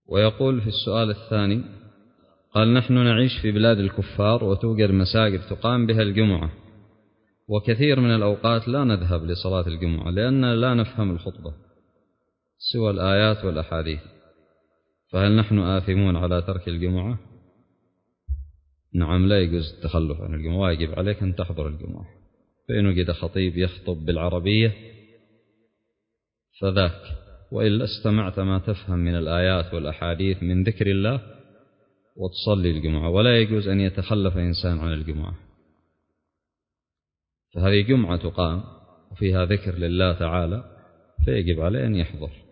ويقول في السؤال الثاني قال: نحن نعيش في بلاد الكفار وتوجد مساجد تقام بها الجمعة، وكثير من الأوقات لا نذهب لصلاة الجمعة لأننا لا نفهم الخطبة سوى الآيات والأحاديث، فهل نحن آثمون على ترك الجمعة؟ نعم، لا يجوز التخلف عن الجمعة، واجب عليك أن تحضر الجمعة، فإن وجد خطيب يخطب بالعربية فذاك، وإلا استمعت ما تفهم من الآيات والأحاديث من ذكر الله وتصلي الجمعة، ولا يجوز أن يتخلف إنسان عن الجمعة، فهذه جمعة تقام وفيها ذكر لله تعالى، فيجب عليه أن يحضر.